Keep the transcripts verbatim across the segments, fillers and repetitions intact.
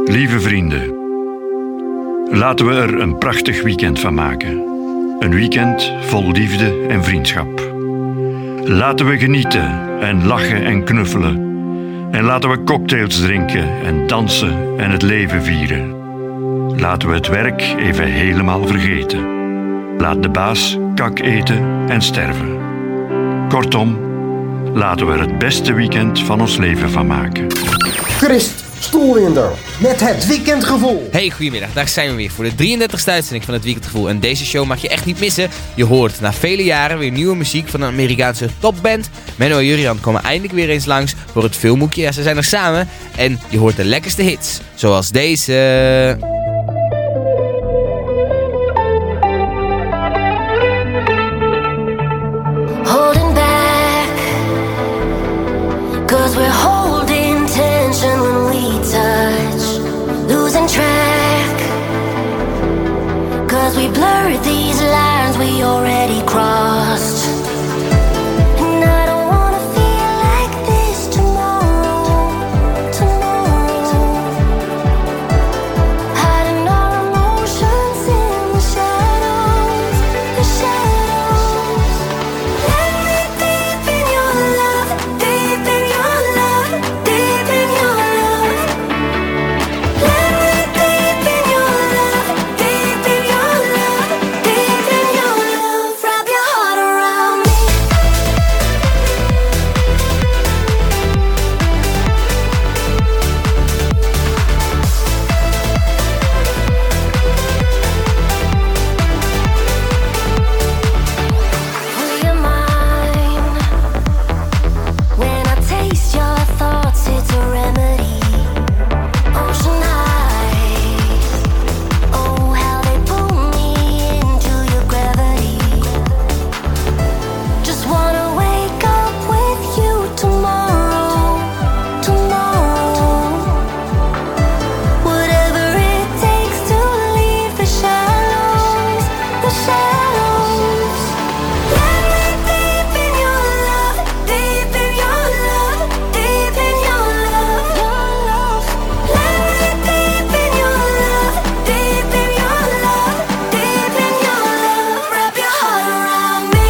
Lieve vrienden, laten we er een prachtig weekend van maken. Een weekend vol liefde en vriendschap. Laten we genieten en lachen en knuffelen. En laten we cocktails drinken en dansen en het leven vieren. Laten we het werk even helemaal vergeten. Laat de baas kak eten en sterven. Kortom, laten we er het beste weekend van ons leven van maken. Christ Stoelender, met het weekendgevoel. Hey, goedemiddag. Daar zijn we weer voor de drieëndertigste uitzending van het Weekendgevoel. En deze show mag je echt niet missen. Je hoort na vele jaren weer nieuwe muziek van een Amerikaanse topband. Menno en Jurian komen eindelijk weer eens langs voor het filmhoekje. Ja, ze zijn er samen. En je hoort de lekkerste hits. Zoals deze... Holding back, 'cause we're holding tension when we touch, losing track, 'cause we blurred these lines we already crossed. And I don't wanna feel like this tomorrow, tomorrow. Hiding our emotions in the shadows, the shadows. Let me deep in your love, deep in your love, deep in your love. Let me deep in your love, deep in your love, deep in your love. Wrap your heart around me. Will you mind when I taste your thoughts? It's a remedy. Ocean eyes, oh how they pull me into your gravity. Just wanna wake up with you tomorrow, tomorrow. Whatever it takes to leave the shadows, the shadows. Let me deep in your love, deep in your love, deep in your love, your love. Let me deep in your love, deep in your love, deep in your love. Wrap your heart around me.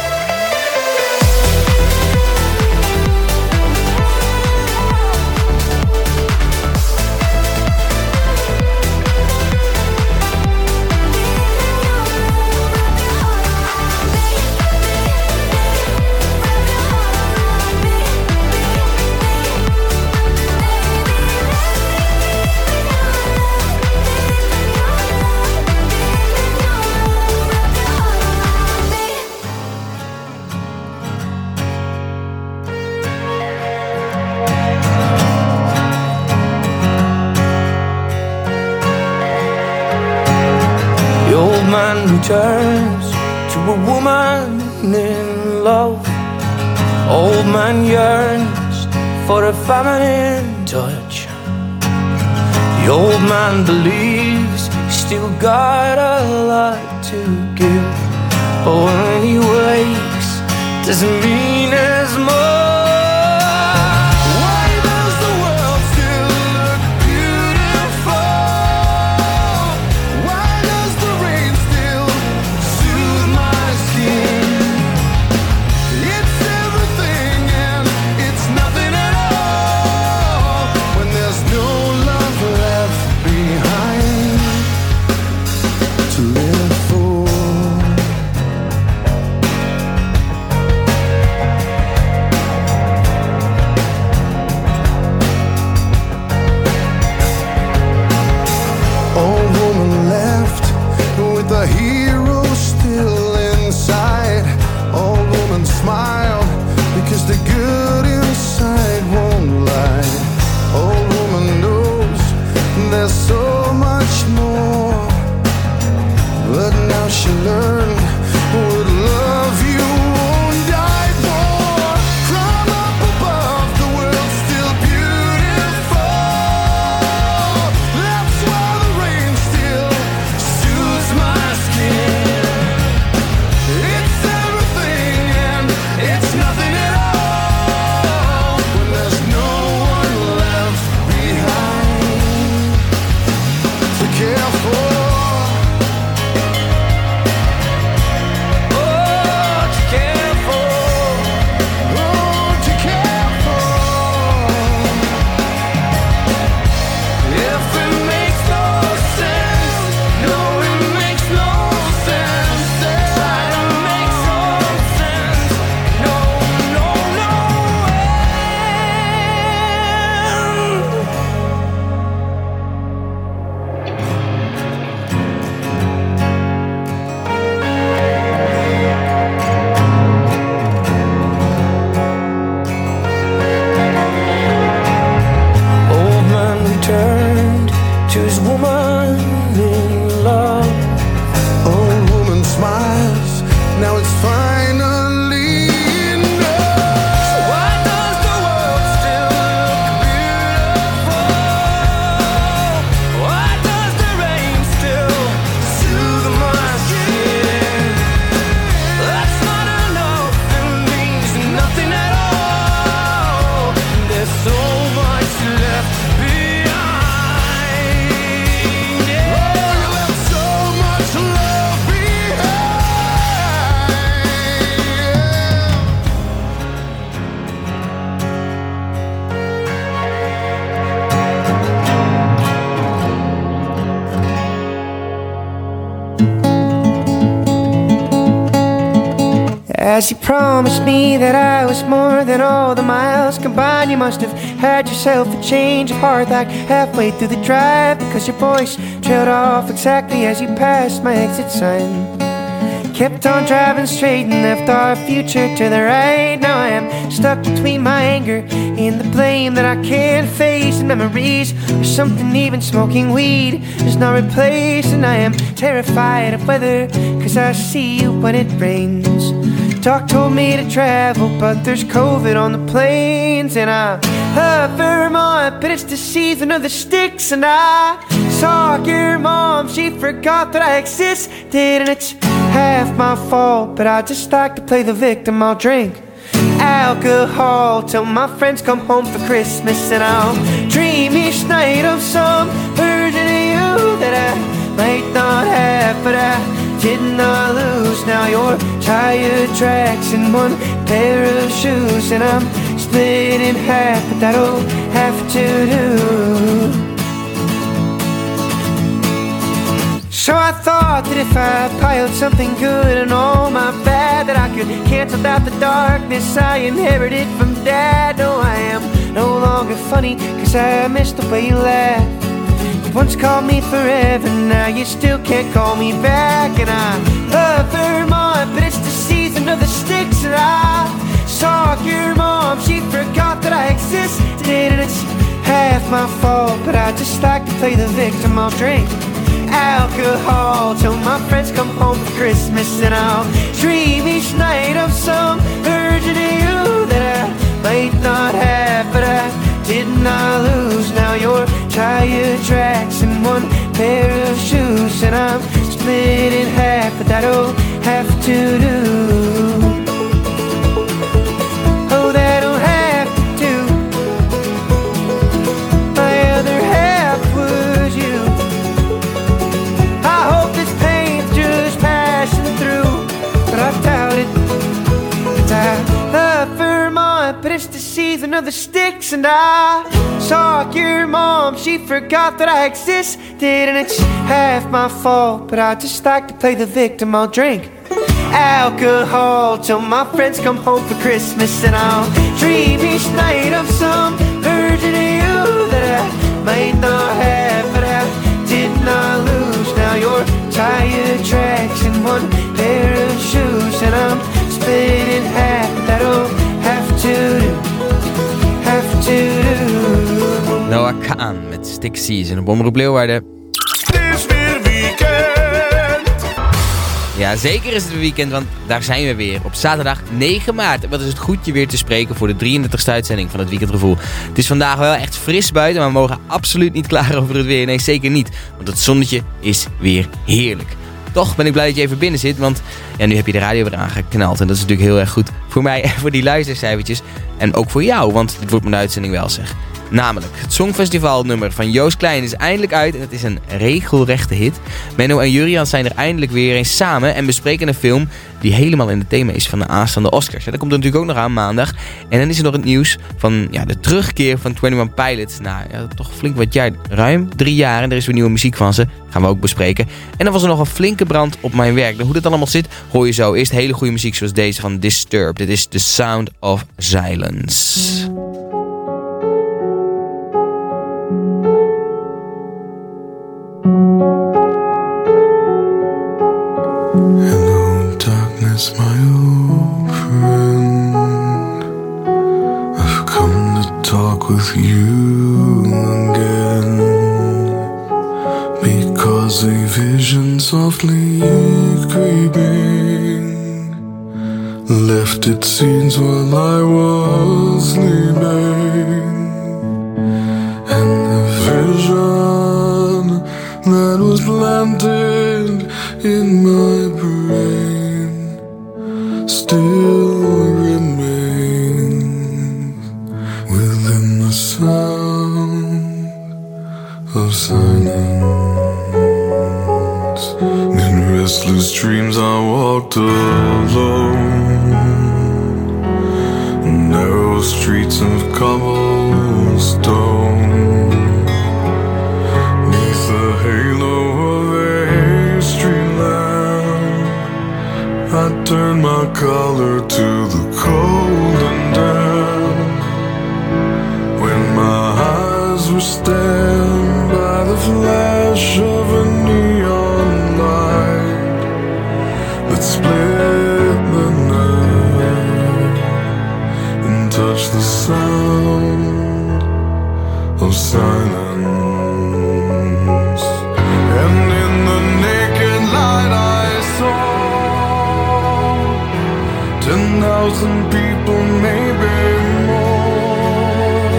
The old man returns to a woman in love. Old man yearns for a feminine touch. The old man believes he's still got a lot to give, but when he wakes, doesn't mean as much. Why does the world still look beautiful? Why does the rain still soothe my skin? It's everything and it's nothing at all when there's no love left behind to live for. As you promised me that I was more than all the miles combined, you must have had yourself a change of heart like halfway through the drive, because your voice trailed off exactly as you passed my exit sign. Kept on driving straight and left our future to the right. Now I am stuck between my anger and the blame that I can't face, and memories or something even smoking weed is not replaced. And I am terrified of weather, cause I see you when it rains. Doc told me to travel, but there's COVID on the planes. And I love Vermont, but it's the season of the sticks. And I saw your mom, she forgot that I existed. And it's half my fault, but I just like to play the victim. I'll drink alcohol till my friends come home for Christmas. And I'll dream each night of some version of you that I might not have, but I did not lose. Now your tire tracks in one pair of shoes, and I'm split in half, but that'll have to do. So I thought that if I piled something good and all my bad, that I could cancel out the darkness I inherited from Dad. No, I am no longer funny, cause I miss the way you laugh. You once called me forever, now you still can't call me back. And I love Vermont, but it's the season of the sticks. And I saw your mom, she forgot that I existed. And it's half my fault, but I just like to play the victim. I'll drink alcohol till my friends come home for Christmas. And I'll dream each night of some version of you that I might not have, but I did not lose. Now your tire tracks in one pair of shoes, and I'm split in half, but that'll have to do. Oh, that'll have to do. My other half was you. I hope this pain's just passing through, but I doubt it. And I love Vermont, but it's the season of the sticks. And I saw your mom, she forgot that I existed. And it's half my fault, but I just like to play the victim. I'll drink alcohol till my friends come home for Christmas. And I'll dream each night of some version of you that I might not have, but I did not lose. Now your tire tracks in one pair of shoes, and I'm split in half. That'll have to do, have to do. Noah Kahan met Stick Season op Omroep Leeuwarden. Het is weer weekend. Ja, zeker is het weer weekend, want daar zijn we weer. Op zaterdag negen maart. En wat is het goed je weer te spreken voor de drieëndertigste uitzending van het Weekendgevoel. Het is vandaag wel echt fris buiten, maar we mogen absoluut niet klagen over het weer. Nee, zeker niet. Want het zonnetje is weer heerlijk. Toch ben ik blij dat je even binnen zit, want ja, nu heb je de radio weer aangeknald. En dat is natuurlijk heel erg goed voor mij en voor die luistercijfertjes. En ook voor jou, want dit wordt mijn uitzending wel, zeg. Namelijk, het Songfestivalnummer van Joost Klein is eindelijk uit en het is een regelrechte hit. Menno en Jurian zijn er eindelijk weer eens samen en bespreken een film die helemaal in het thema is van de aanstaande Oscars. Ja, dat komt er natuurlijk ook nog aan maandag. En dan is er nog het nieuws van ja, de terugkeer van eenentwintig Pilots. Nou, ja, toch flink wat jaar, ruim drie jaar en er is weer nieuwe muziek van ze. Gaan we ook bespreken. En dan was er nog een flinke brand op mijn werk. Nou, hoe dat allemaal zit, hoor je zo. Eerst hele goede muziek zoals deze van Disturbed. Dit is The Sound of Silence. Hello, darkness, my old friend. I've come to talk with you again, because a vision softly creeping left its scenes while I was sleeping, and the vision that was planted in my brain still remains within the sound of silence. In restless dreams I walked alone, narrow streets of cobblestone, neath the halo of a street lamp I turned my collar to of silence. And in the naked light I saw ten thousand people, maybe more.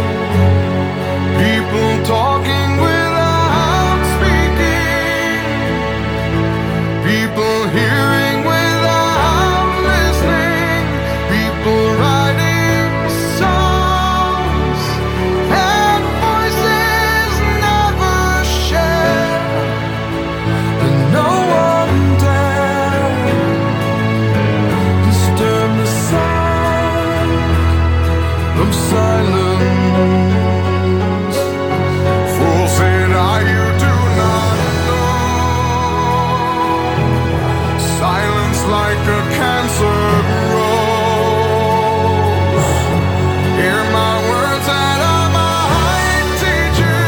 People talking without speaking. People hearing without listening. People writing songs and voices never shared. But no one dared disturb the sound of silence. Fool said I, you do not know. Silence like a cancer grows. Hear my words and I might teach you.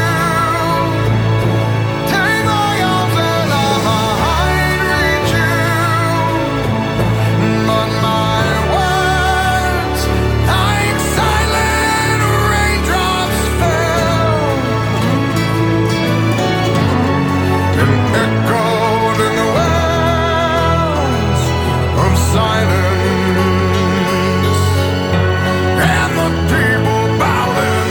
Take my arms and I might reach you. But my words, like silent raindrops, fell and echoed in the wells of silence. And the people bowed and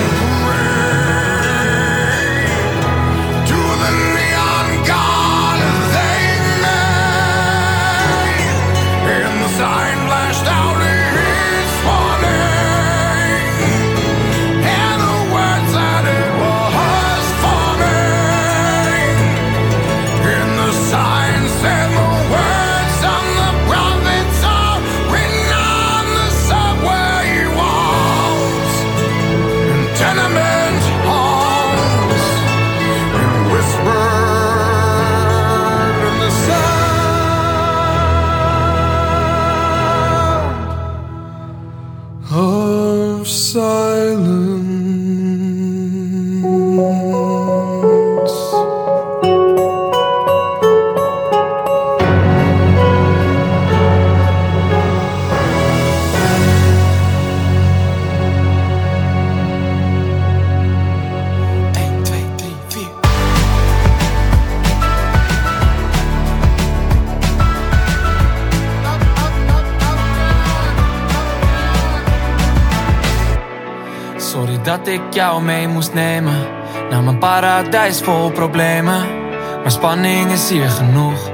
prayed to the neon god they made. And the sign flashed out its warning, and the words that it was forming. And the sign said the words of the prophets are written on the subway walls and tenement halls, and whispered in the sound of silence. één, twee, drie, vier. Sorry dat ik jou mee moest nemen naar mijn paradijs vol problemen, maar spanning is hier genoeg.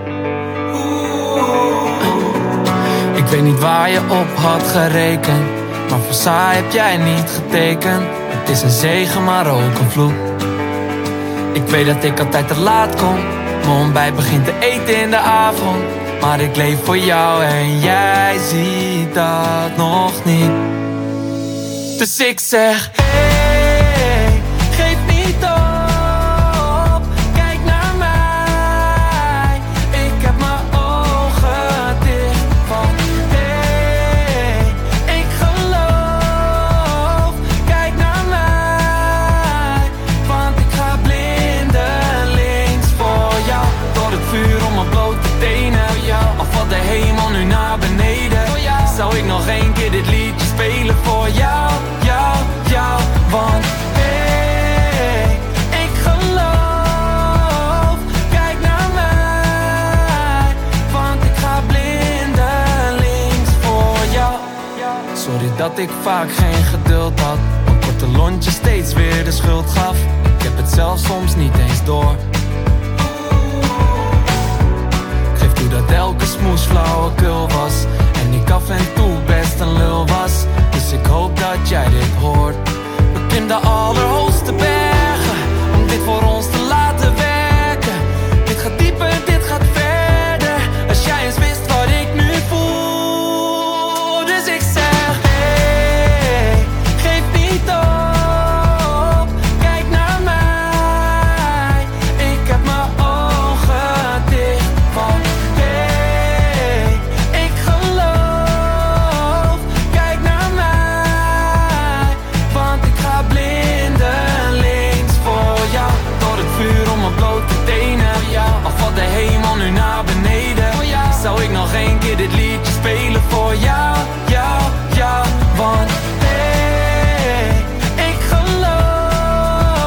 Ik weet niet waar je op had gerekend, maar voor saai heb jij niet getekend. Het is een zegen, maar ook een vloek. Ik weet dat ik altijd te laat kom, mijn ontbijt begint te eten in de avond. Maar ik leef voor jou en jij ziet dat nog niet. Dus ik zeg, hey, geef niet op, kijk naar mij. Ik heb mijn ogen dicht, want hey, ik geloof. Kijk naar mij, want ik ga blindelings voor jou. Door het vuur om mijn blote tenen, al valt de hemel nu naar beneden. Zou ik nog één keer dit liedje spelen voor jou, jou, jou. Want hey, ik geloof. Kijk naar mij, want ik ga blindelings voor jou. Sorry dat ik vaak geen geduld had, mijn korte lontje steeds weer de schuld gaf. Ik heb het zelf soms niet eens door. Ik geef toe dat elke smoes flauwekul was en ik af en toe best een lul was. Dus ik hoop dat jij dit hoort. We kunnen de allerhoogste bergen om dit voor ons te laten werken. Dit gaat dieper, dit gaat verder. Als jij eens wist wat ik nu voel. Dus ik zeg, hey, geef niet op. Kijk naar mij. Ik heb mijn ogen dicht, want hey, ik geloof. Kijk naar mij, want ik ga blindelings voor jou. Door het vuur om mijn blote tenen, al valt de hemel nu naar beneden. Zou ik nog één keer dit liedje spelen voor jou, jou, jou. Want hey, ik geloof.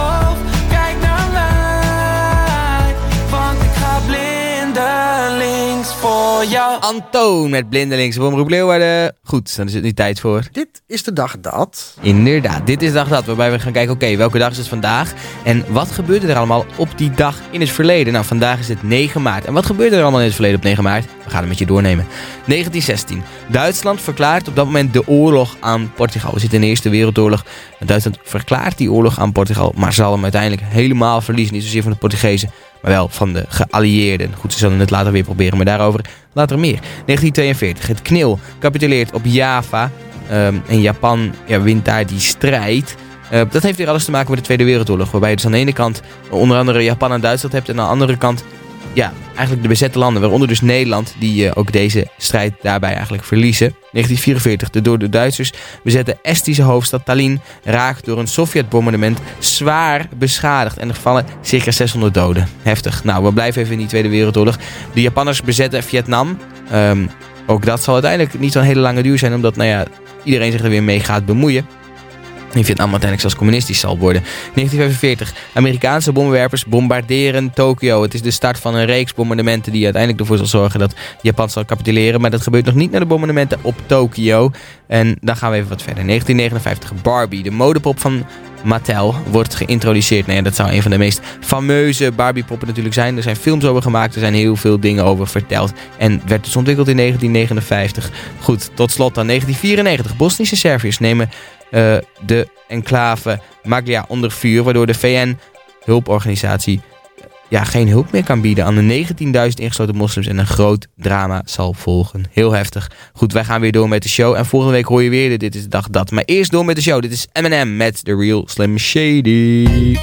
Antoon met Blindelings op Omroep Leeuwarden. Goed, dan is het nu tijd voor... Dit is de dag dat... Inderdaad, dit is de dag dat, waarbij we gaan kijken, oké, okay, welke dag is het vandaag? En wat gebeurde er allemaal op die dag in het verleden? Nou, vandaag is het negen maart. En wat gebeurde er allemaal in het verleden op negen maart? We gaan het met je doornemen. negentien zestien. Duitsland verklaart op dat moment de oorlog aan Portugal. We zitten in de Eerste Wereldoorlog. Duitsland verklaart die oorlog aan Portugal, maar zal hem uiteindelijk helemaal verliezen. Niet zozeer van de Portugezen, maar wel van de geallieerden. Goed, ze zullen het later weer proberen, maar daarover later meer. negentien tweeënveertig. Het K N I L capituleert op Java. Um, en Japan ja, wint daar die strijd. Uh, dat heeft weer alles te maken met de Tweede Wereldoorlog. Waarbij je dus aan de ene kant onder andere Japan en Duitsland hebt. En aan de andere kant ja, eigenlijk de bezette landen. Waaronder dus Nederland. Die uh, ook deze strijd daarbij eigenlijk verliezen. negentien vierenveertig. De door de Duitsers bezette Estische hoofdstad Tallinn raakt door een Sovjet-bombardement zwaar beschadigd. En er vallen circa zeshonderd doden. Heftig. Nou, we blijven even in die Tweede Wereldoorlog. De Japanners bezetten Vietnam. Um, ook dat zal uiteindelijk niet zo'n hele lange duur zijn. Omdat, nou ja, iedereen zich er weer mee gaat bemoeien. In Vietnam uiteindelijk zelfs communistisch zal worden. negentien vijfenveertig. Amerikaanse bommenwerpers bombarderen Tokio. Het is de start van een reeks bombardementen die uiteindelijk ervoor zal zorgen dat Japan zal capituleren. Maar dat gebeurt nog niet naar de bombardementen op Tokio. En dan gaan we even wat verder. negentien negenenvijftig. Barbie, de modepop van Mattel, wordt geïntroduceerd. Nee, dat zou een van de meest fameuze Barbie-poppen natuurlijk zijn. Er zijn films over gemaakt, er zijn heel veel dingen over verteld. En werd dus ontwikkeld in negentien negenenvijftig. Goed, tot slot dan negentien vierennegentig. Bosnische Serviërs nemen uh, de enclave Maglia onder vuur, waardoor de V N-hulporganisatie ja, geen hulp meer kan bieden aan de negentienduizend ingesloten moslims en een groot drama zal volgen. Heel heftig. Goed, wij gaan weer door met de show en volgende week hoor je weer de Dit is de Dag Dat. Maar eerst door met de show. Dit is Eminem met The Real Slim Shady.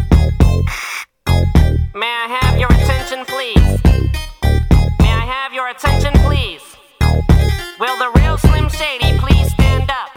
May I have your attention, please? May I have your attention, please? Will the real Slim Shady please stand up?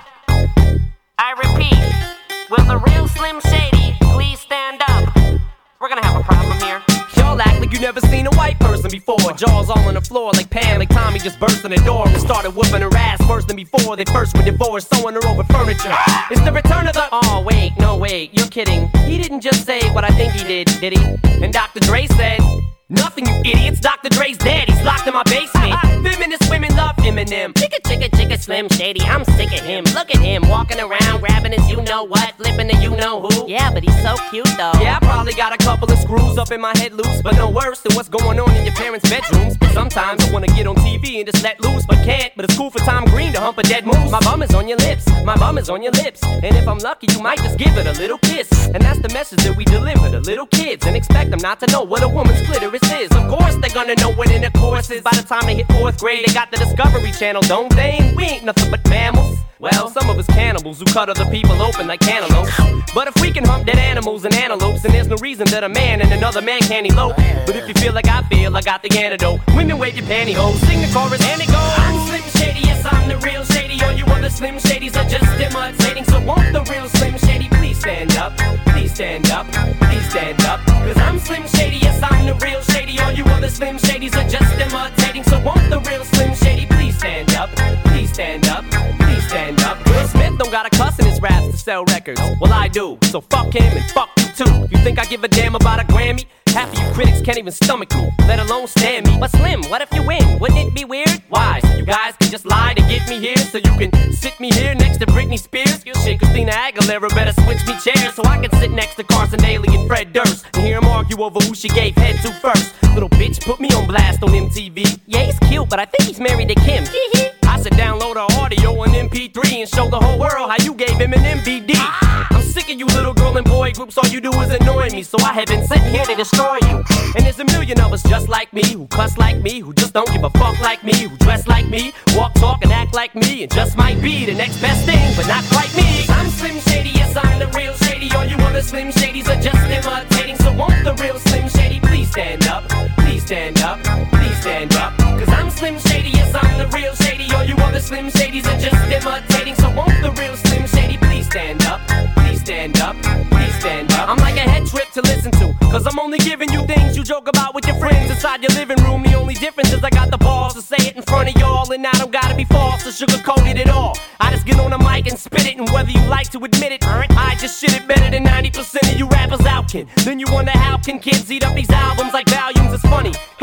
I repeat, will the real Slim Shady please stand up? We're gonna have a problem here. Y'all act like you never seen a white person before. Jaws all on the floor like Pam, like Tommy just burst in the door and started whooping her ass worse than before. They first were divorced, sewing her over furniture. It's the return of the... Oh, wait, no, wait, you're kidding. He didn't just say what I think he did, did he? And Doctor Dre said... Nothing, you idiots. Doctor Dre's dead. He's locked in my basement. Feminist women love Eminem. Chicka, chicka, chicka, Slim Shady. I'm sick of him. Look at him walking around, grabbing his you-know-what, flipping the you-know-who. Yeah, but he's so cute, though. Yeah, I probably got a couple of screws up in my head loose, but no worse than what's going on in your parents' bedrooms. Sometimes I wanna get on T V and just let loose, but can't. But it's cool for Tom Green to hump a dead moose. My bum is on your lips. My bum is on your lips. And if I'm lucky, you might just give it a little kiss. And that's the message that we deliver to little kids and expect them not to know what a woman's clitoris is. Of course they're gonna know what intercourse is. By the time they hit fourth grade, they got the Discovery Channel, don't they? And we ain't nothing but mammals. Well, some of us cannibals who cut other people open like cantaloupes. But if we can hump dead animals and antelopes, then there's no reason that a man and another man can't elope. But if you feel like I feel, I got the antidote. Women wave your pantyhose, sing the chorus and it goes. I'm Slim Shady, yes I'm the real Shady. All you other Slim Shadys are just imitating. So won't the real Slim Shady please stand up? Please stand up, please stand up. Cause I'm Slim Shady, yes I'm the real Shady. All you other Slim Shadys are just imitating. So won't the real Slim Shady please stand up? Please stand up, please stand up. Will Smith don't got a cuss in his raps to sell records. Well I do, so fuck him and fuck you too. You think I give a damn about a Grammy? Half of you critics can't even stomach me, let alone stand me. But Slim, what if you win? Wouldn't it be weird? Why? So you guys can just lie to get me here, so you can sit me here next to Britney Spears. Shit, Christina Aguilera better switch me chairs so I can sit next to Carson Daly and Fred Durst and hear them argue over who she gave head to first. Little bitch put me on blast on M T V. Yeah, he's cute, but I think he's married to Kim. I said download her audio on M P three and show the whole world how you gave him an M V D. I'm sick of you little girl and boy groups, all you do is annoy me, so I have been sitting here to destroy you. And there's a million of us just like me, who cuss like me, who just don't give a fuck like me, who dress like me, walk, talk, and act like me, and just might be the next best thing, but not quite me. I'm Slim Shady, yes I'm the real Shady, all you other Slim Shadys are just imitating, so won't the real Slim Shady please stand up, please stand up, please stand up. Cause I'm Slim Shady, yes I'm the real Shady, all you other Slim Shadys are just imitating, so won't the real Slim Shady please stand up, please stand up, please stand up. I'm like a head trip to listen to, cause I'm only giving you things you joke about with your friends inside your living room. The only difference is I got the balls to say it in front of y'all, and I don't gotta be false or sugarcoated at all. I just get on the mic and spit it, and whether you like to admit it, I just shit it better than ninety percent of you rappers out, kid. Then you wonder how can kids eat up these albums like volumes? It's funny, cause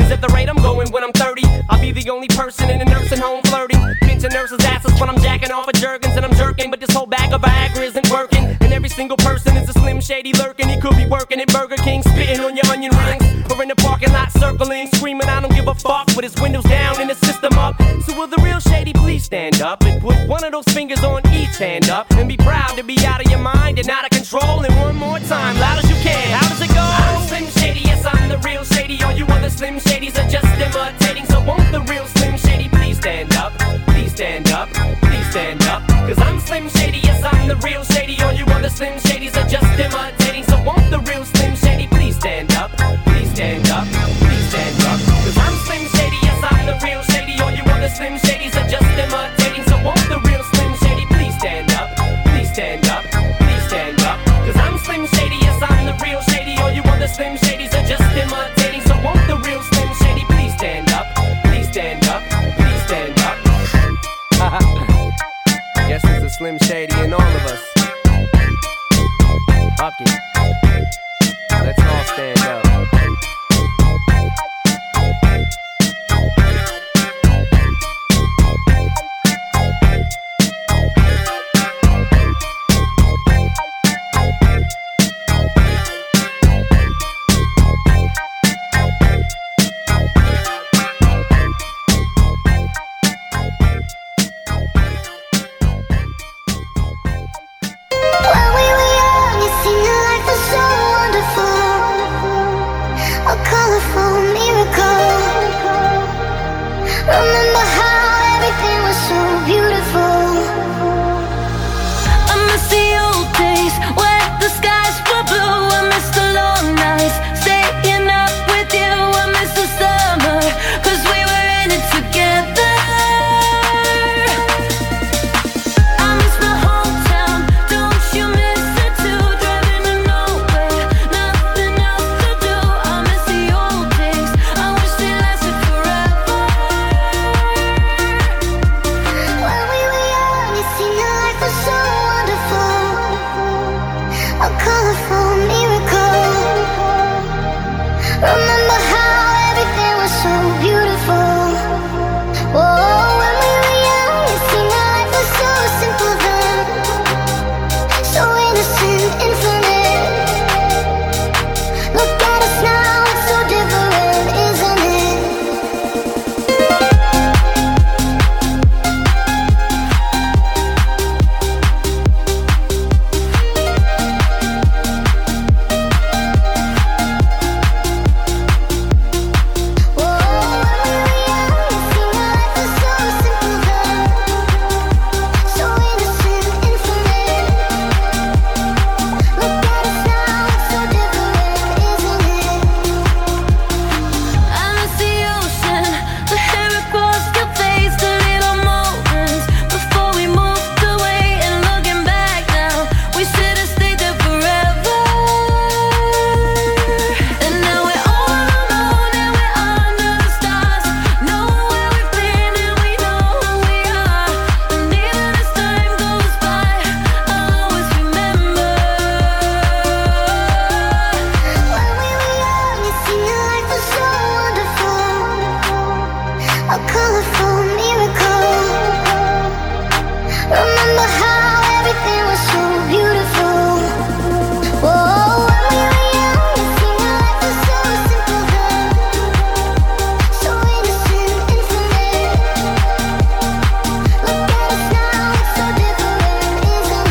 thirties at the rate I'm going when I'm thirty. I'll be the only person in a nursing home flirting. Pinching nurses' asses when I'm jacking off of Jergens and I'm jerking. But this whole bag of Viagra isn't working. And every single person is a Slim Shady lurking. He could be working at Burger King, spitting on your onion rings. Or in the parking lot circling, screaming I don't give a fuck with his windows down and his system up. So will the real Shady please stand up and put one of those fingers on each hand up and be proud to be out of your mind and out of control. And one more time, loud as you can. How does it go? I'm Slim Shady, yes I'm the real Shady. All you other Slim Shadys are just imitating. So won't the real Slim Shady please stand up? Please stand up, please stand up. Cause I'm Slim Shady, yes I'm the real Shady. All you other Slim Shadys are just imitating. So won't the real Slim Shady please stand up? Please stand up, please stand up. Cause I'm Slim Shady, yes I'm the real Shady. All you other Slim Shadys are just imitating. So won't the real Slim Shady please stand up? Please stand up, please stand up. Cause I'm Slim Shady, yes I'm the real Shady. All you other Slim Shadys are just imitating. So won't the real Slim Shady please stand up? Please stand up, please stand up. Guess there's a Slim Shady in all of us. Fuck it. Let's all stand up. When we were young, it seemed that life was so wonderful, a colorful miracle. Remember how everything was so beautiful. I miss the old days when the skies were blue. I miss the long nights, staying up with you. I miss the summer, cause we were in it together. I miss my hometown, don't you miss it too? Driving to nowhere, nothing else to do. I miss the old days, I wish they lasted forever. When we were young, it seemed that life was so wonderful, a colorful miracle. Remember how everything was so beautiful. Whoa, when we were young, it seemed that life was so simple then, so innocent, infinite. Look at us now, it's so different, isn't it? Whoa, when we were young, it seemed that life was so simple then, so innocent, infinite. Look at us now, it's so different, isn't it? I miss the ocean, the hair across your face, the little moments before we moved away. And looking back now, we should have stayed there forever. And now we're all alone and we're under the stars. Know where we've been and we know who we are. And even as time goes by, I'll always remember. When we were young, it seemed that life was so wonderful, a colorful miracle. Remember how everything was so beautiful. Whoa, when we were young, it seemed that life was so simple then, so innocent, infinite. Look at us now, it's so different, isn't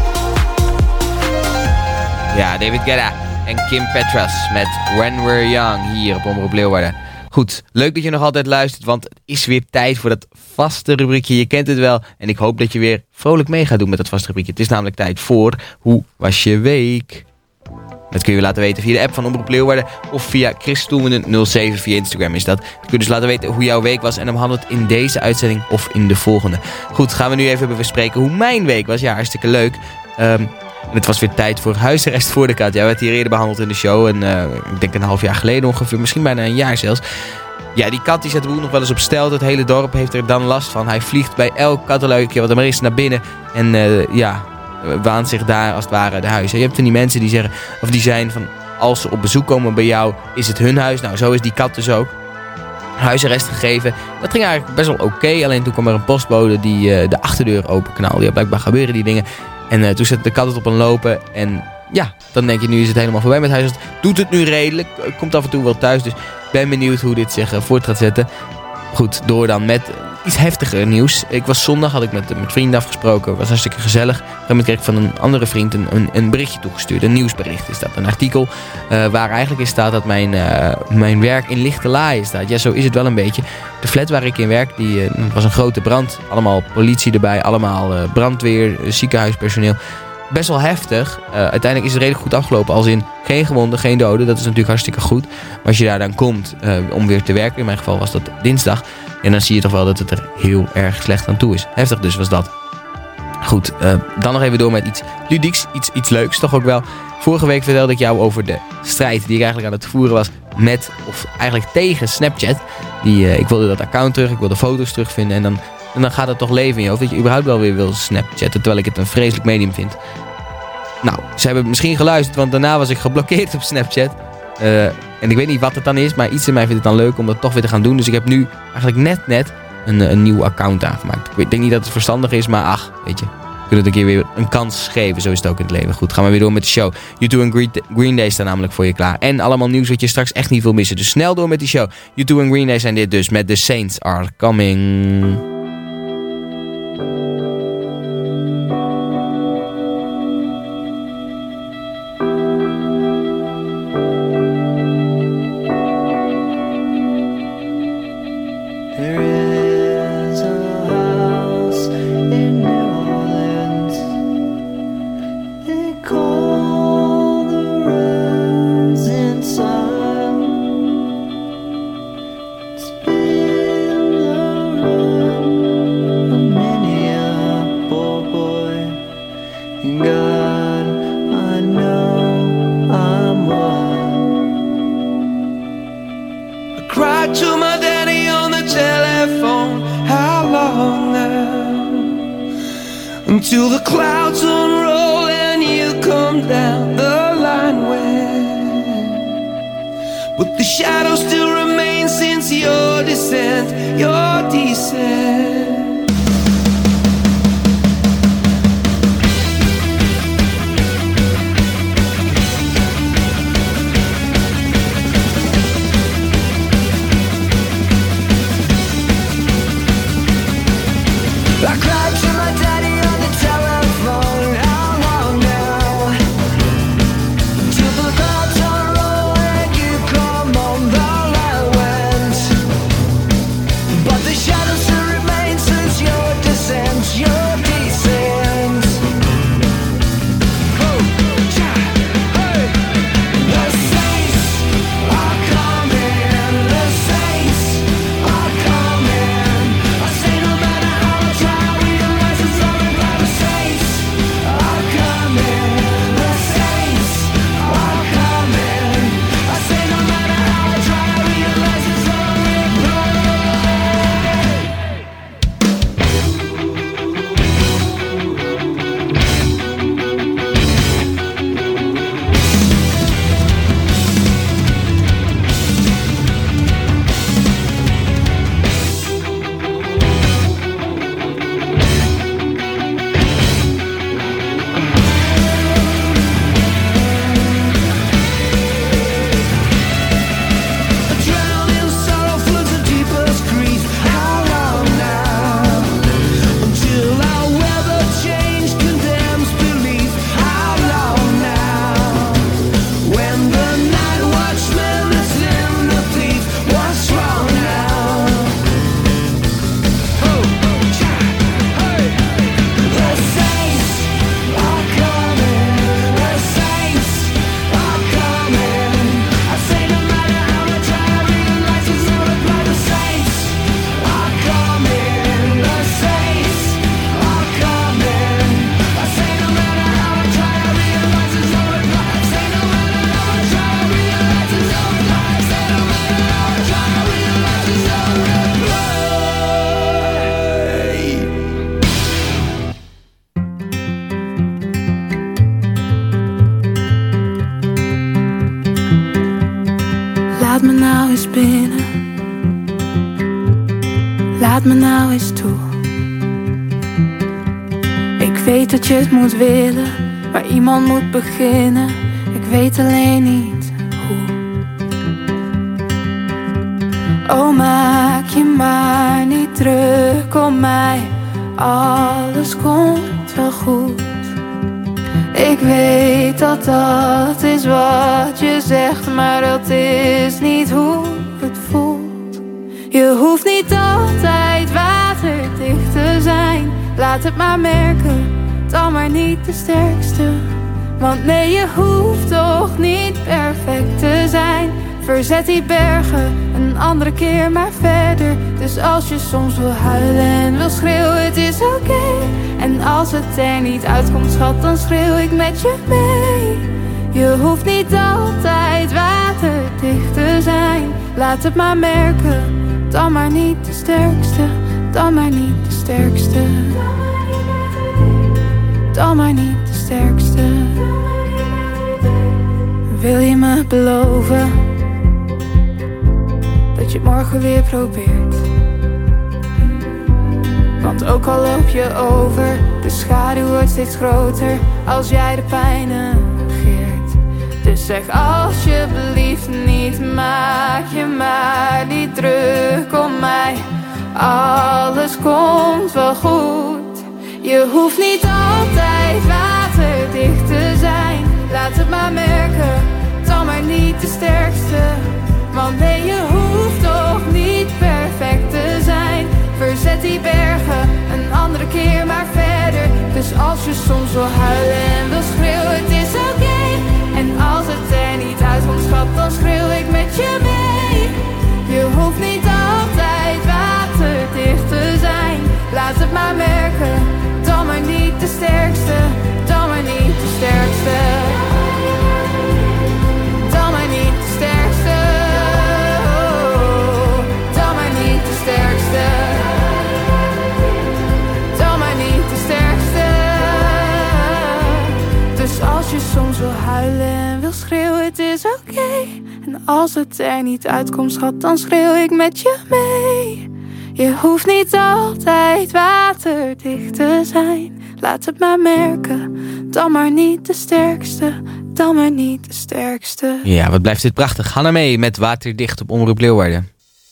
it? Ja, David Guetta en Kim Petras met When We're Young hier op Omroep Leeuwarden. Goed, leuk dat je nog altijd luistert, want het is weer tijd voor dat vaste rubriekje. Je kent het wel en ik hoop dat je weer vrolijk mee gaat doen met dat vaste rubriekje. Het is namelijk tijd voor Hoe was je week? Dat kun je laten weten via de app van Omroep Leeuwarden of via Chris Stoelmenen nul zeven via Instagram is dat. Je kunt dus laten weten hoe jouw week was en dan behandelt in deze uitzending of in de volgende. Goed, gaan we nu even bespreken hoe mijn week was. Ja, hartstikke leuk. Um, En het was weer tijd voor huisarrest voor de kat. Ja, we werd hier eerder behandeld in de show. En uh, ik denk een half jaar geleden ongeveer. Misschien bijna een jaar zelfs. Ja, die kat die zet de boel nog wel eens op stelte. Het hele dorp heeft er dan last van. Hij vliegt bij elk kattenluikje wat er maar is naar binnen. En uh, ja, waant zich daar als het ware de huis. Je hebt van die mensen die zeggen, of die zijn van, als ze op bezoek komen bij jou, is het hun huis. Nou, zo is die kat dus ook. huisarrest gegeven. Dat ging eigenlijk best wel oké. Okay. Alleen toen kwam er een postbode die uh, de achterdeur openknalde. Ja, blijkbaar gebeuren die dingen. En uh, toen zette de kat het op een lopen. En ja, dan denk je, nu is het helemaal voorbij met huisarrest. Doet het nu redelijk. Komt af en toe wel thuis. Dus ben benieuwd hoe dit zich uh, voort gaat zetten. Goed, door dan met iets heftiger nieuws. Ik was zondag, had ik met, met vrienden afgesproken. Was hartstikke gezellig. Op een gegeven moment kreeg ik van een andere vriend een, een, een berichtje toegestuurd. Een nieuwsbericht is dat. Een artikel uh, waar eigenlijk in staat dat mijn, uh, mijn werk in lichte laaien staat. Ja, zo is het wel een beetje. De flat waar ik in werk, die uh, was een grote brand. Allemaal politie erbij, allemaal uh, brandweer, uh, ziekenhuispersoneel. Best wel heftig. Uh, uiteindelijk is het redelijk goed afgelopen. Als in geen gewonden, geen doden. Dat is natuurlijk hartstikke goed. Maar als je daar dan komt uh, om weer te werken. In mijn geval was dat dinsdag. En dan zie je toch wel dat het er heel erg slecht aan toe is. Heftig dus was dat. Goed, uh, dan nog even door met iets ludieks. Iets, iets leuks toch ook wel. Vorige week vertelde ik jou over de strijd die ik eigenlijk aan het voeren was met, of eigenlijk tegen Snapchat. Die, uh, ik wilde dat account terug, ik wilde foto's terugvinden. En dan, en dan gaat het toch leven in je hoofd dat je überhaupt wel weer wil Snapchatten. Terwijl ik het een vreselijk medium vind. Nou, ze hebben misschien geluisterd, want daarna was ik geblokkeerd op Snapchat. Uh, en ik weet niet wat het dan is, maar iets in mij vindt het dan leuk om dat toch weer te gaan doen. Dus ik heb nu eigenlijk net net een, een nieuw account aangemaakt. Ik weet, denk niet dat het verstandig is, maar ach, weet je. We kunnen het een keer weer een kans geven, zo is het ook in het leven. Goed, gaan we weer door met de show. U twee en Green Day staan namelijk voor je klaar. En allemaal nieuws wat je straks echt niet wil missen. Dus snel door met die show. U twee en Green Day zijn dit dus met The Saints Are Coming. Until the clouds unroll and you come down the line when, but the shadow still remains since your descent, your descent. I cried to my daddy on the telephone. How long now? Till the clouds unroll and you come on the line went. But the shadow still remains since your descent, your descent. Oh, yeah, hey. The saints are coming. The saints are coming. I say no matter how I try. Laat me nou eens binnen. laat me nou eens toe. Ik weet dat je het moet willen, maar iemand moet beginnen. Ik weet alleen niet hoe. Oh, maak je maar niet druk om mij. Alles komt wel goed. Ik weet dat dat is wat je zegt, maar dat is niet hoe het voelt. Je hoeft niet altijd waterdicht te zijn. Laat het maar merken, dan maar niet de sterkste. Want nee, je hoeft toch niet perfect te zijn. Verzet die bergen, een andere keer maar verder. Dus als je soms wil huilen en wil schreeuwen, het is oké. Okay. En als het er niet uitkomt, schat, dan schreeuw ik met je mee. Je hoeft niet altijd waterdicht te zijn. Laat het maar merken, dan maar niet de sterkste. Dan maar niet de sterkste. Dan maar niet de sterkste. Wil je me beloven dat je het morgen weer probeert? Want ook al loop je over, de schaduw wordt steeds groter als jij de pijn negeert. Dus zeg alsjeblieft niet, maak je maar niet druk om mij. Alles komt wel goed. Je hoeft niet altijd waterdicht te zijn. Laat het maar merken, dan maar niet de sterkste. Want nee, je hoeft toch niet perfect te zijn. Verzet die bergen, een andere keer maar verder. Dus als je soms wil huilen en wil schreeuwen, het is oké. Okay. En als het er niet uitkomt, schat, dan schreeuw ik met je mee. Je hoeft niet altijd waterdicht te zijn. Laat het maar merken, dan maar niet de sterkste. Dan maar niet de sterkste. Dan maar niet de sterkste. Dan maar niet de sterkste. Dan maar niet de sterkste. Dus als je soms wil huilen en wil schreeuwen, het is oké. Okay. En als het er niet uitkomt, schat, dan schreeuw ik met je mee. Je hoeft niet altijd waterdicht te zijn. Laat het maar merken, dan maar niet de sterkste. Dan maar niet de sterkste. Ja, wat blijft dit prachtig. Hanna mee met Waterdicht op Omroep Leeuwarden.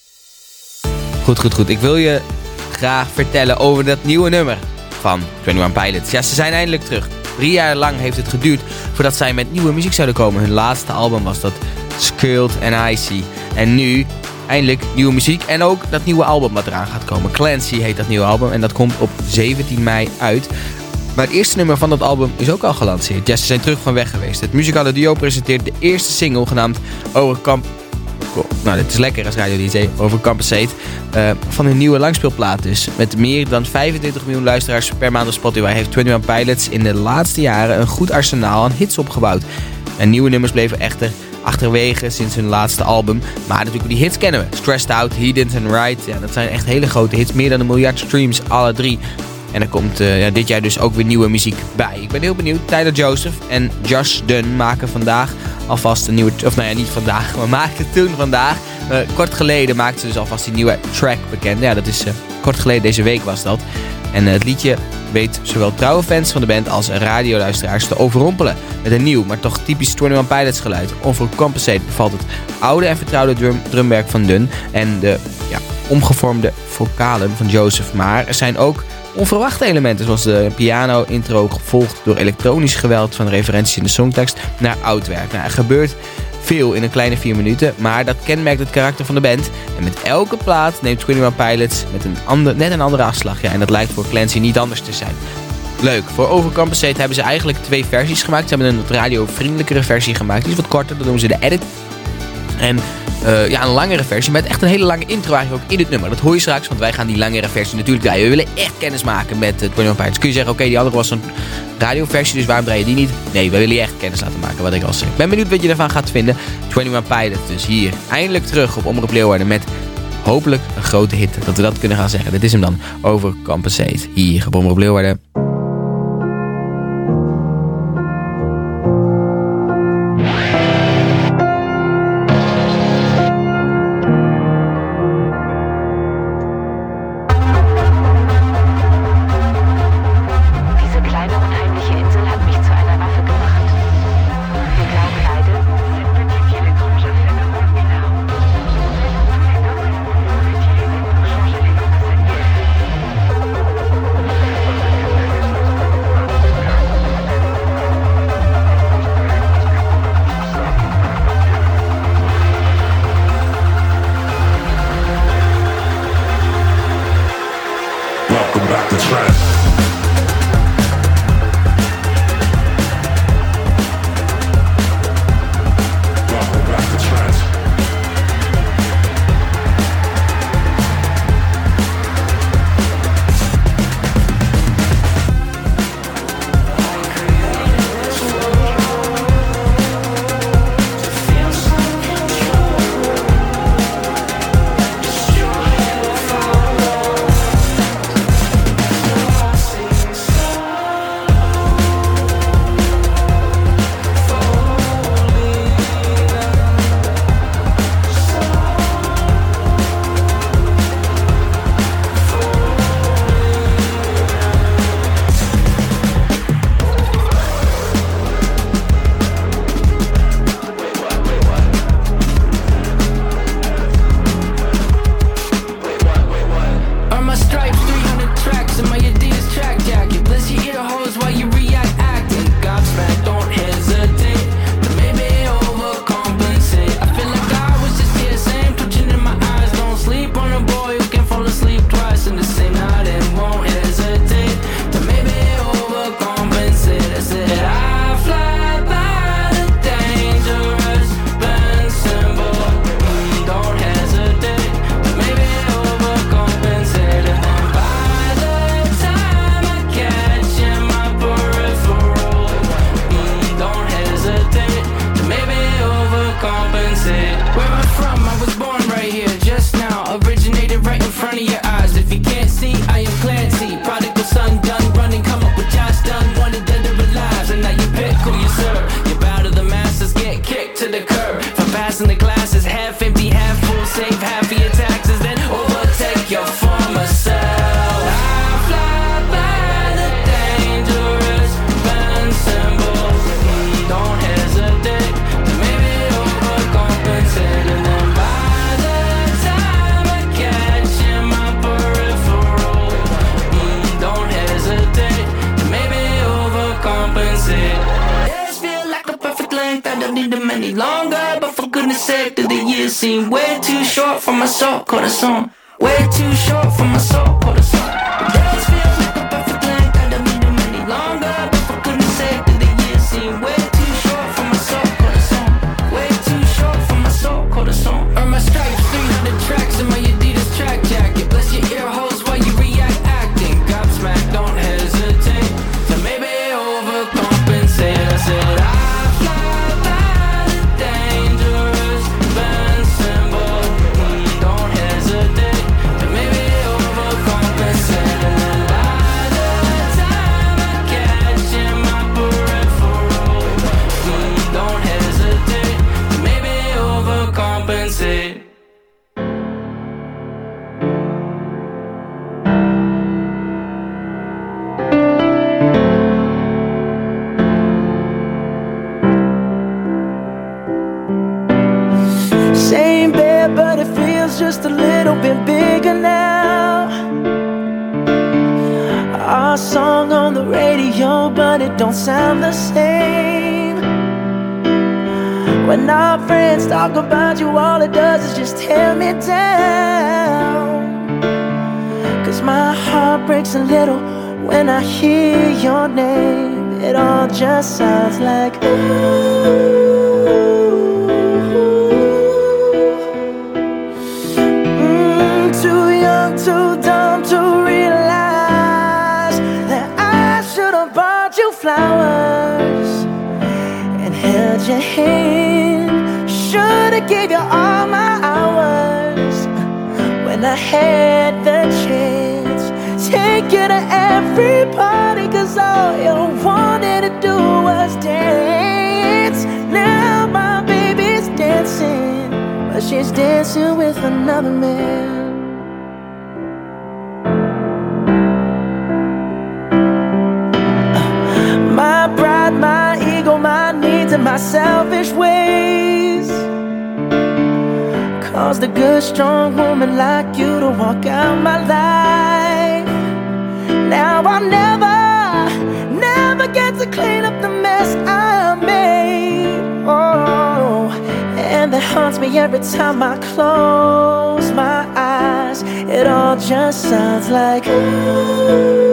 Goed, goed, goed. Ik wil je graag vertellen over dat nieuwe nummer van eenentwintig Pilots. Ja, ze zijn eindelijk terug. Drie jaar lang heeft het geduurd voordat zij met nieuwe muziek zouden komen. Hun laatste album was dat Skilled and Icy. En nu eindelijk nieuwe muziek en ook dat nieuwe album wat eraan gaat komen. Clancy heet dat nieuwe album en dat komt op zeventien mei uit. Maar het eerste nummer van dat album is ook al gelanceerd. Ja, ze zijn terug van weg geweest. Het muzikale duo presenteert de eerste single genaamd Overcamp... Nou, dit is lekker als radio D J. Overcompensate. Uh, van hun nieuwe langspeelplaat dus. Met meer dan vijfentwintig miljoen luisteraars per maand op Spotify heeft eenentwintig Pilots in de laatste jaren een goed arsenaal aan hits opgebouwd. En nieuwe nummers bleven echter achterwege sinds hun laatste album. Maar natuurlijk die hits kennen we. Stressed Out, Heathens and Right. Ja, dat zijn echt hele grote hits. Meer dan een miljard streams, alle drie. En er komt uh, ja, dit jaar dus ook weer nieuwe muziek bij. Ik ben heel benieuwd. Tyler Joseph en Josh Dunn maken vandaag alvast een nieuwe... Of nou ja, niet vandaag, maar maakten toen vandaag. Uh, kort geleden maakten ze dus alvast die nieuwe track bekend. Ja, dat is uh, kort geleden, deze week was dat. En uh, het liedje weet zowel trouwe fans van de band als radioluisteraars te overrompelen. Met een nieuw, maar toch typisch eenentwintig Pilots geluid. Overcompensate bevalt het oude en vertrouwde drum, drumwerk van Dunn. En de ja, omgevormde vocalen van Joseph. Maar er zijn ook onverwachte elementen, zoals de piano-intro gevolgd door elektronisch geweld van referenties in de songtekst naar oud werk. Nou, er gebeurt veel in een kleine vier minuten, maar dat kenmerkt het karakter van de band. En met elke plaat neemt eenentwintig Pilots met een ander, net een andere afslag. Ja, en dat lijkt voor Clancy niet anders te zijn. Leuk. Voor Overcompensate hebben ze eigenlijk twee versies gemaakt. Ze hebben een wat radiovriendelijkere versie gemaakt. Die is wat korter, dat noemen ze de edit. En uh, ja, een langere versie met echt een hele lange intro eigenlijk ook in het nummer. Dat hoor je straks, want wij gaan die langere versie natuurlijk draaien. We willen echt kennis maken met uh, eenentwintig Pilots. Kun je zeggen, oké, okay, die andere was een radioversie, dus waarom draai je die niet? Nee, we willen je echt kennis laten maken, wat ik al zei. Ik ben benieuwd wat je ervan gaat vinden. eenentwintig Pilots dus hier eindelijk terug op Omroep Leeuwarden met hopelijk een grote hit. Dat we dat kunnen gaan zeggen. Dit is hem dan, Overcompensate, hier op Omroep Leeuwarden. to the curb. For passing the glasses, half empty, half full. Save half of your taxes, then overtake your former self. I fly by the dangerous band symbol. Mm, don't hesitate to maybe overcompensate. And then by the time I catch in my peripheral, mm, don't hesitate to maybe overcompensate. Days feel like a perfect length, I don't need them any longer. But for goodness sake, do the years seem way too short for my soul, corazón. Way too short for my soul, corazón. Days feel like a perfect length, I don't need them any longer. But for goodness sake, do the years seem way too short for my soul, corazón. Way too short for my soul, corazón. Earn my stripes, three hundred tracks in my Adidas track jacket. Bless your ear holes while you react acting. Gobsmack, don't hesitate to maybe overcompensate. I said I fly by the dangerous band symbol. Mm, don't hesitate to maybe overcompensate. And then by the time I catch in my peripheral, mm, don't hesitate to maybe overcompensate. Same bed, but it feels just a little bit bigger now. Our song on the radio, but it don't sound the same. When our friends talk about you, all it does is just tear me down. Cause my heart breaks a little when I hear your name. It all just sounds like ooh. Too young, too dumb to realize that I should have bought you flowers and held your hand. Should have gave you all my hours when I had the chance. Take you to every party, cause all you wanted to do was dance. Now my baby's dancing, but she's dancing with another man. My pride, my ego, my needs, and my selfish ways caused a good, strong woman like you to walk out my life. Now I'll never, never get to clean up the mess I made. Oh, and that haunts me every time I close my eyes. It all just sounds like ooh.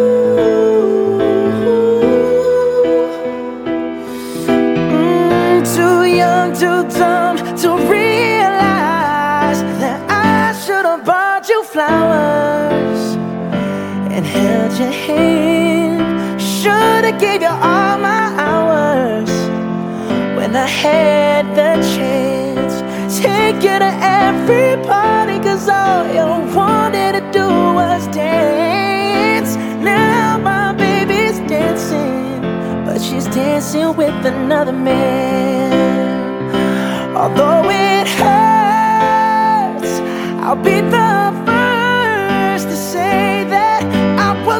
Too young, too dumb to realize that I should have bought you flowers and held your hand. Should have gave you all my hours when I had the chance. Take you to every party, cause all you wanted to do was dance. Now my baby's dancing, but she's dancing with another man. Although it hurts, I'll be the first to say that I was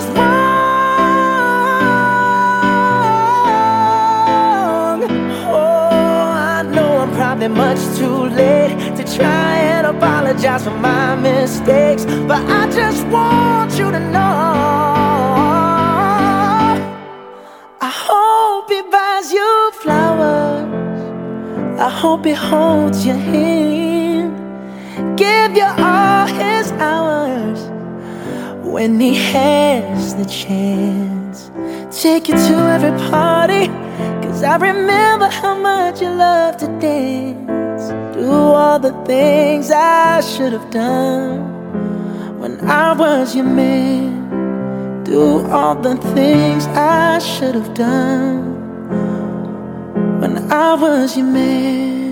wrong. Oh, I know I'm probably much too late to try and apologize for my mistakes, but I just want you to know I hope he buys you flowers. I hope he holds your hand, give you all his hours when he has the chance. Take you to every party, cause I remember how much you love to dance. Do all the things I should have done when I was your man. Do all the things I should have done when I was your man.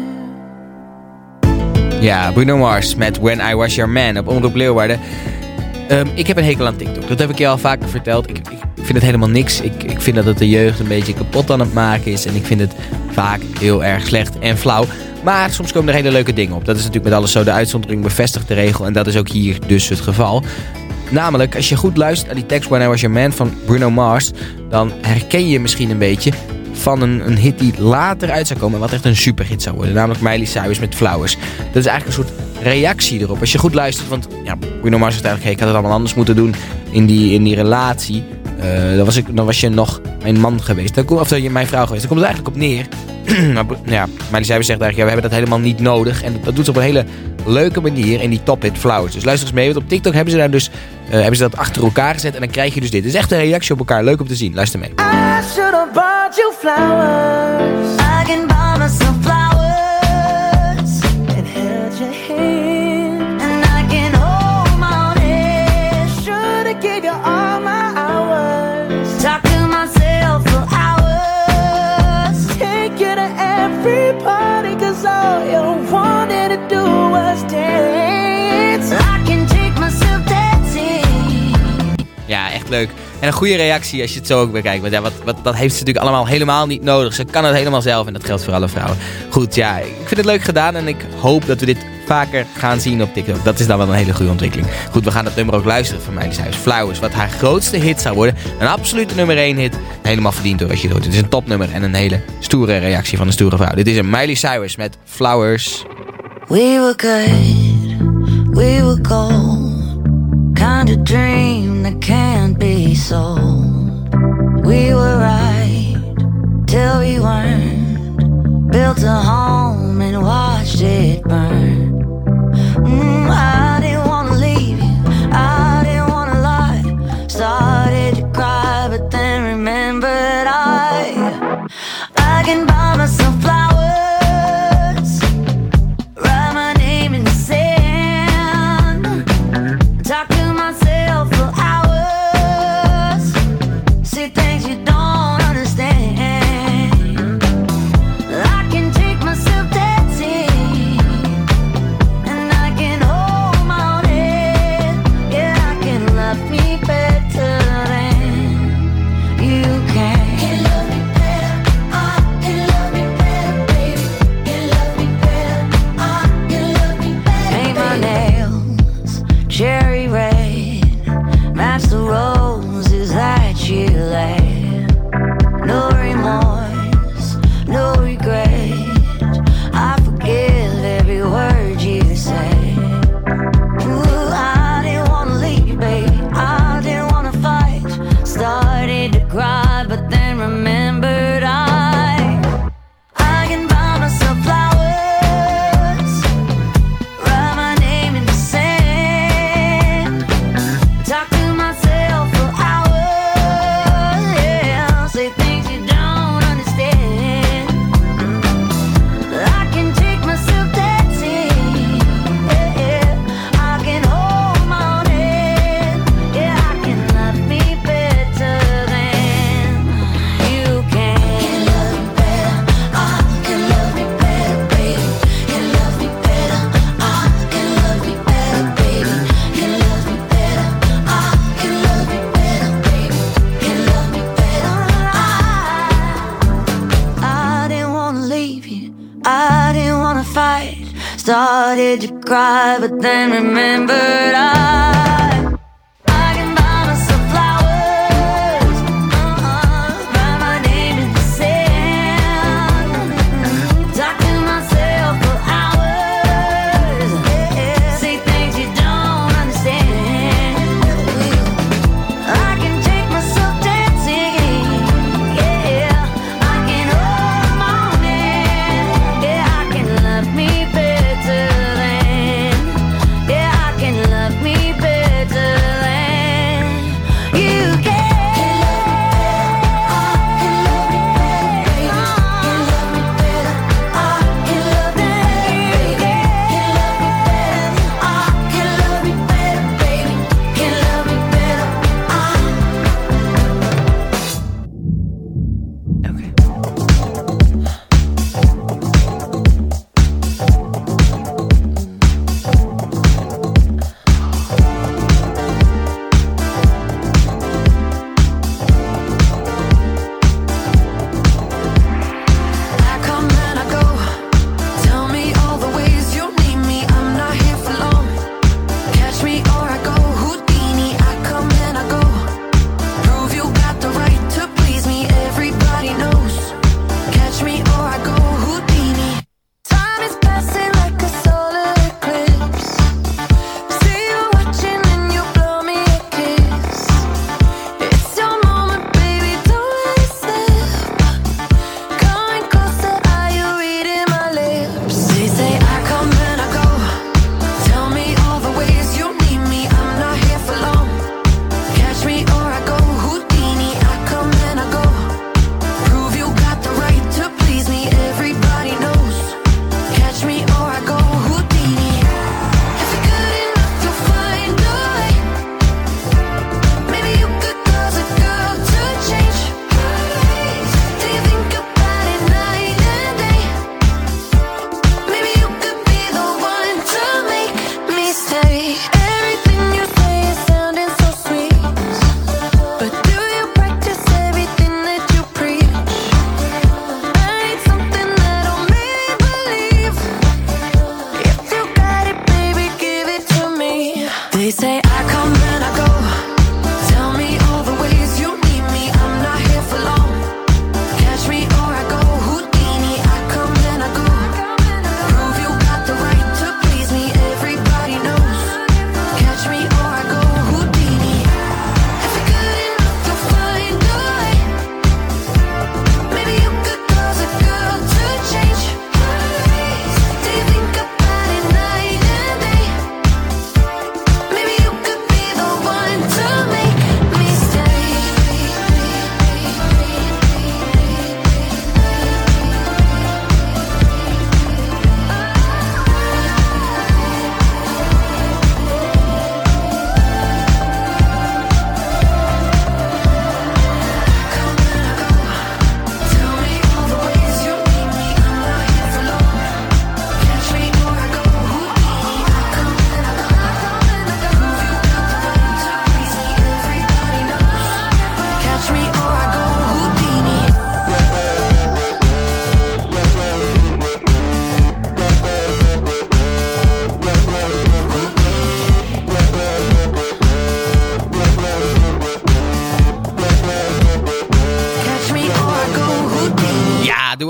Ja, Bruno Mars met When I Was Your Man op Omroep Leeuwarden. Um, ik heb een hekel aan TikTok. Dat heb ik je al vaker verteld. Ik, ik vind het helemaal niks. Ik, ik vind dat het de jeugd een beetje kapot aan het maken is. En ik vind het vaak heel erg slecht en flauw. Maar soms komen er hele leuke dingen op. Dat is natuurlijk met alles zo. De uitzondering bevestigt de regel. En dat is ook hier dus het geval. Namelijk, als je goed luistert naar die tekst When I Was Your Man van Bruno Mars, dan herken je misschien een beetje van een, een hit die later uit zou komen, wat echt een superhit zou worden. Namelijk Miley Cyrus met Flowers. Dat is eigenlijk een soort reactie erop. Als je goed luistert, want ja, Bruno Mars zegt eigenlijk, hey, ik had het allemaal anders moeten doen in die, in die relatie. Uh, dan, was ik, dan was je nog mijn man geweest. Dan kom, of je mijn vrouw geweest. Dan komt het eigenlijk op neer. Maar ja, Miley Cyrus zegt eigenlijk, ja, we hebben dat helemaal niet nodig. En dat doet ze op een hele leuke manier in die top hit Flowers. Dus luister eens mee, want op TikTok hebben ze daar dus uh, hebben ze dat achter elkaar gezet en dan krijg je dus dit. Het is echt een reactie op elkaar. Leuk om te zien. Luister mee. I should have bought you flowers. I can buy myself flowers and held your hand, and I can hold my own hand. Should have gave you all my hours. Talk to myself for hours. Take you to every party, 'cause all you wanted to do was dance. I can take myself dancing. Ja, echt leuk. En een goede reactie als je het zo ook bekijkt. Want ja, wat, wat, dat heeft ze natuurlijk allemaal helemaal niet nodig. Ze kan het helemaal zelf en dat geldt voor alle vrouwen. Goed, ja, ik vind het leuk gedaan en ik hoop dat we dit vaker gaan zien op TikTok. Dat is dan wel een hele goede ontwikkeling. Goed, we gaan dat nummer ook luisteren van Miley Cyrus. Flowers, wat haar grootste hit zou worden. Een absolute nummer één hit. Helemaal verdiend hoor als je het hoort. Het is een topnummer en een hele stoere reactie van een stoere vrouw. Dit is een Miley Cyrus met Flowers. We were good, we were gold. Kind of dream that can't be sold. We were right till we weren't. Built a home and watched it burn. Mm, I didn't want to leave you, I didn't want to lie. Started to cry but then remembered I I can buy myself flowers, write my name in the sand, talk to myself for hours, see things you don't understand. I can take myself dancing, and I can hold my own head. Yeah, I can love me better than you can. Can love me better, I can love me better, baby. Can love me better, I can love me better. Paint my nails cherry red, match the roses that you laid. No remorse, no regret. I forgive every word you say. Ooh, I didn't wanna leave you, baby. I didn't wanna fight. Started to cry, but then remembered I I can buy myself flowers, write my name in the sand, talk to myself for hours, yeah, say things you don't understand. I can take myself dancing, yeah, yeah. I can hold my own head, yeah, I can love me better than you can. Can love me better, I can love me better, baby. Can love me better, I can love me better, baby. Can love me better, I can love me better, baby. Can love me better, I I didn't wanna leave you, I didn't wanna fight. Started to cry, but then remembered I I can buy myself flowers, uh-uh, write my name in the sand, talk to myself for hours, yeah, say things you don't understand. I can take myself dancing, yeah, I can hold my own hand, yeah, I can love me better than, yeah, I can love me better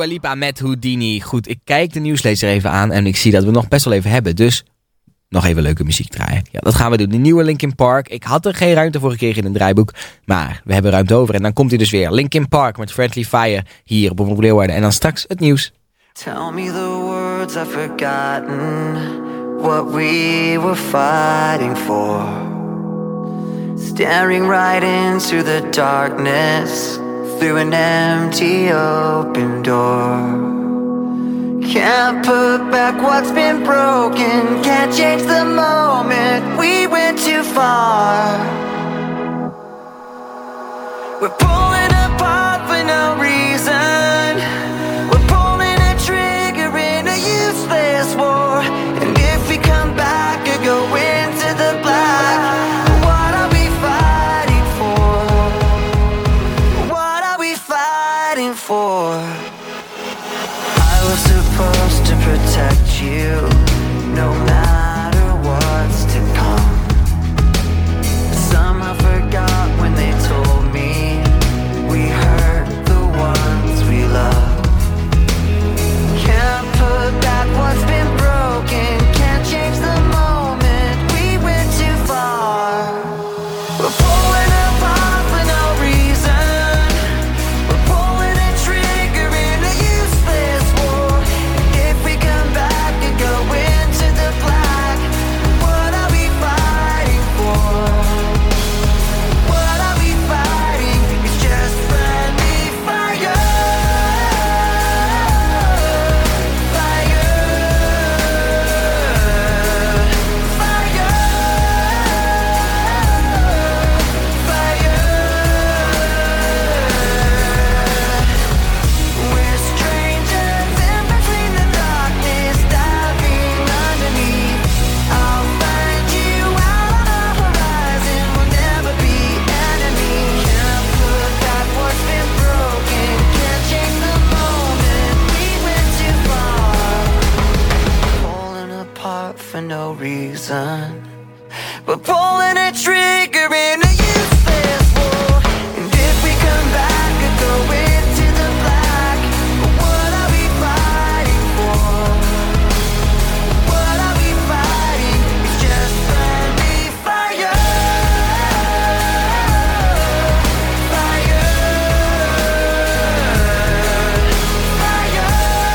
Dua Lipa met Houdini. Goed, ik kijk de nieuwslezer even aan en ik zie dat we nog best wel even hebben. Dus nog even leuke muziek draaien. Ja, dat gaan we doen. De nieuwe Linkin Park. Ik had er geen ruimte voor gekregen in een draaiboek. Maar we hebben ruimte over. En dan komt hij dus weer. Linkin Park met Friendly Fire hier op Omroep Leeuwarden. En dan straks het nieuws. Tell me the words I've forgotten, what we were fighting for. Staring right into the darkness, through an empty open door. Can't put back what's been broken, can't change the moment, we went too far. We're pulling apart for no reason, we're pulling a trigger in a useless war. And if we come back or go into the black, what are we fighting for? What are we fighting for? I was supposed to protect you, no matter what's to come. Somehow forgot when they told me we hurt the ones we love. Can't put back what's been broken, can't change the moment, we went too far. We're pulling apart for no reason, we're pulling a trigger in a useless war. If we come back and go into the black, what are we fighting for? What are we fighting? It's just friendly fire. Fire. Fire. Fire. We're strangers in between the darkness, diving underneath. I'll find you out on the horizon, we'll never be enemies. Can't put back what's been broken, can't change the moment, we went too far. Pulling apart for no reason, we're pulling a trigger in a useless war. And if we come back and go into the black, what are we fighting for? What are we fighting? It's just friendly fire. Fire. Fire.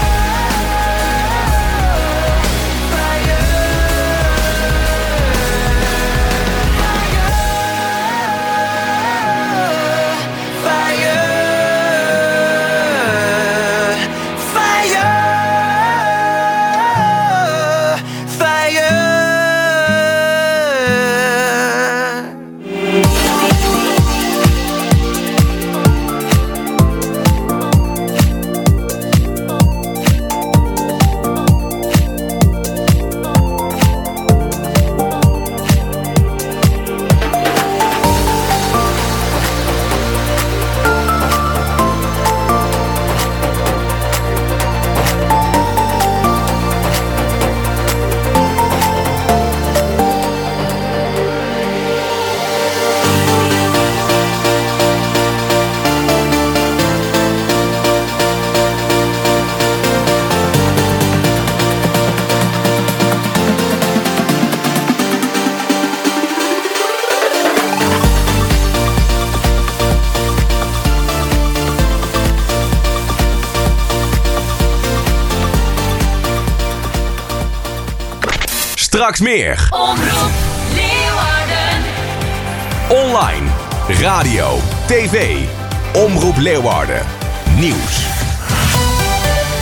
Straks meer. Omroep Leeuwarden. Online, radio, tv. Omroep Leeuwarden. Nieuws.